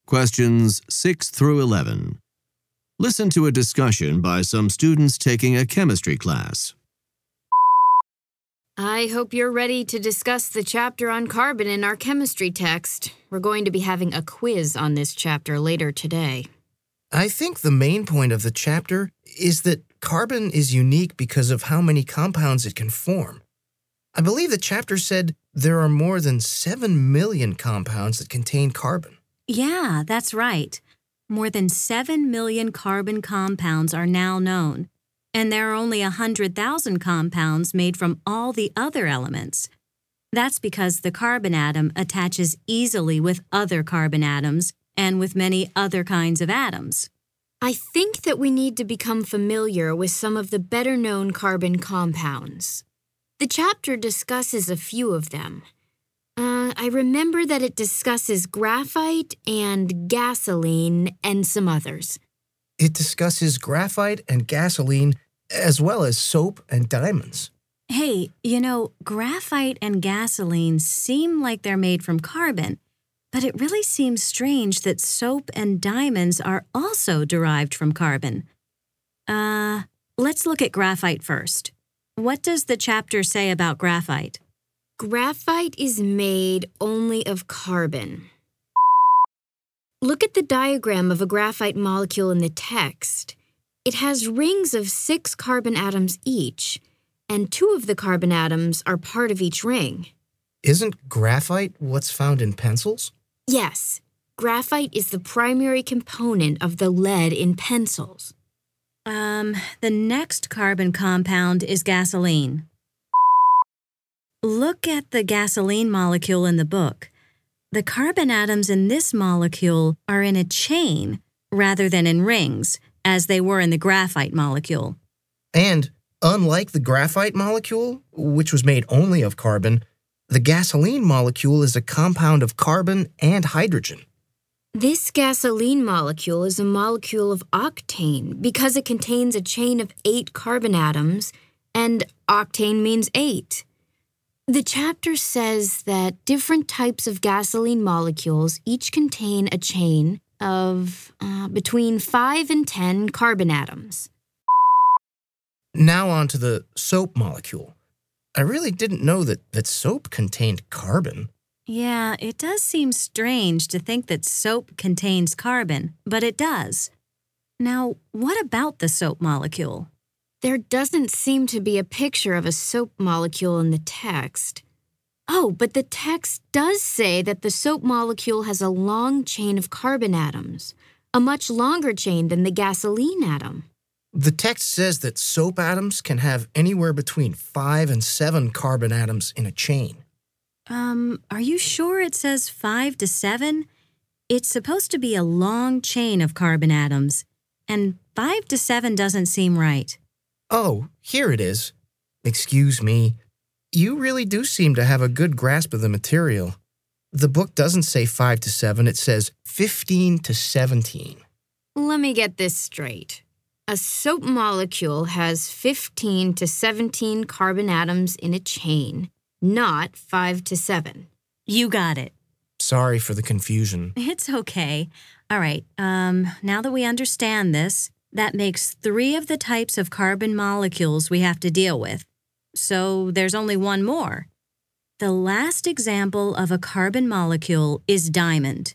Questions 6 through 11. Listen to a discussion by some students taking a chemistry class. I hope you're ready to discuss the chapter on carbon in our chemistry text. We're going to be having a quiz on this chapter later today. I think the main point of the chapter is that carbon is unique because of how many compounds it can form. I believe the chapter said there are more than 7 million compounds that contain carbon. Yeah, that's right. More than 7 million carbon compounds are now known, and there are only 100,000 compounds made from all the other elements. That's because the carbon atom attaches easily with other carbon atoms and with many other kinds of atoms. I think that we need to become familiar with some of the better-known carbon compounds. The chapter discusses a few of them. I remember that it discusses graphite and gasoline and some others. It discusses graphite and gasoline as well as soap and diamonds. Hey, graphite and gasoline seem like they're made from carbon, but it really seems strange that soap and diamonds are also derived from carbon. Let's look at graphite first. What does the chapter say about graphite? Graphite is made only of carbon. Look at the diagram of a graphite molecule in the text. It has rings of 6 carbon atoms each, and 2 of the carbon atoms are part of each ring. Isn't graphite what's found in pencils? Yes, graphite is the primary component of the lead in pencils. The next carbon compound is gasoline. Look at the gasoline molecule in the book. The carbon atoms in this molecule are in a chain rather than in rings, as they were in the graphite molecule. And unlike the graphite molecule, which was made only of carbon, the gasoline molecule is a compound of carbon and hydrogen. This gasoline molecule is a molecule of octane because it contains a chain of 8 carbon atoms, and octane means 8. The chapter says that different types of gasoline molecules each contain a chain of between 5 and 10 carbon atoms. Now on to the soap molecule. I really didn't know that soap contained carbon. Yeah, it does seem strange to think that soap contains carbon, but it does. Now, what about the soap molecule? There doesn't seem to be a picture of a soap molecule in the text. Oh, but the text does say that the soap molecule has a long chain of carbon atoms, a much longer chain than the gasoline atom. The text says that soap atoms can have anywhere between 5 and 7 carbon atoms in a chain. Are you sure it says 5 to 7? It's supposed to be a long chain of carbon atoms, and 5 to 7 doesn't seem right. Oh, here it is. Excuse me. You really do seem to have a good grasp of the material. The book doesn't say 5 to 7, it says 15 to 17. Let me get this straight. A soap molecule has 15 to 17 carbon atoms in a chain, not 5 to 7. You got it. Sorry for the confusion. It's okay. All right, now that we understand this, that makes 3 of the types of carbon molecules we have to deal with. So there's only one more. The last example of a carbon molecule is diamond.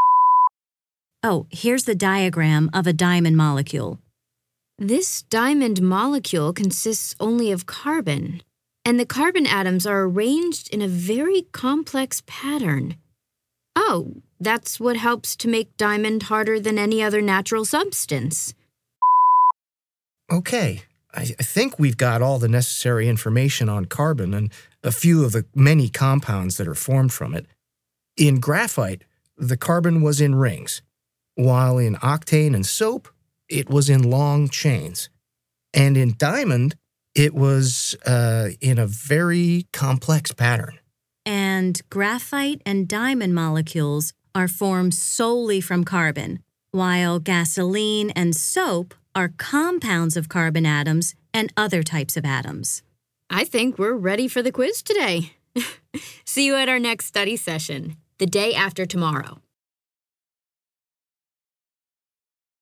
Oh, here's the diagram of a diamond molecule. This diamond molecule consists only of carbon, and the carbon atoms are arranged in a very complex pattern. Oh, that's what helps to make diamond harder than any other natural substance. Okay, I think we've got all the necessary information on carbon and a few of the many compounds that are formed from it. In graphite, the carbon was in rings, while in octane and soap, it was in long chains. And in diamond, it was in a very complex pattern. And graphite and diamond molecules are formed solely from carbon, while gasoline and soap are compounds of carbon atoms and other types of atoms. I think we're ready for the quiz today. See you at our next study session, the day after tomorrow.